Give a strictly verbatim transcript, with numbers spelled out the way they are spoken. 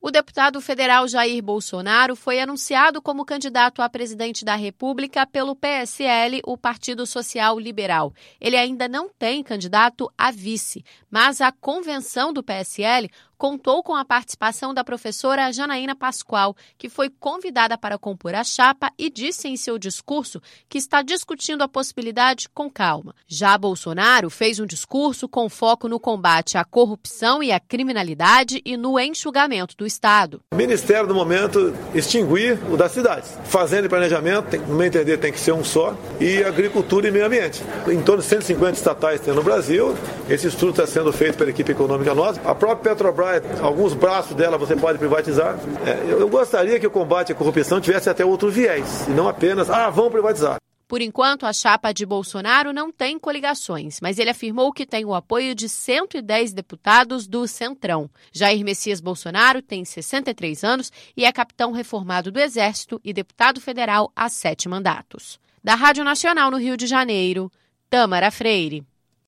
O deputado federal Jair Bolsonaro foi anunciado como candidato a presidente da República pelo P S L, o Partido Social Liberal. Ele ainda não tem candidato a vice, mas a convenção do P S L contou com a participação da professora Janaína Pascoal, que foi convidada para compor a chapa e disse em seu discurso que está discutindo a possibilidade com calma. Já Bolsonaro fez um discurso com foco no combate à corrupção e à criminalidade e no enxugamento do Estado. O Ministério, no momento, extinguir o das cidades. Fazenda e planejamento, tem, no meu entender, tem que ser um só, e agricultura e meio ambiente. Em torno de cento e cinquenta estatais tem no Brasil, esse estudo está sendo feito pela equipe econômica nossa. A própria Petrobras, alguns braços dela você pode privatizar. É, eu, eu gostaria que o combate à corrupção tivesse até outro viés, e não apenas, ah, vamos privatizar. Por enquanto, a chapa de Bolsonaro não tem coligações, mas ele afirmou que tem o apoio de cento e dez deputados do Centrão. Jair Messias Bolsonaro tem sessenta e três anos e é capitão reformado do Exército e deputado federal há sete mandatos. Da Rádio Nacional no Rio de Janeiro, Tâmara Freire.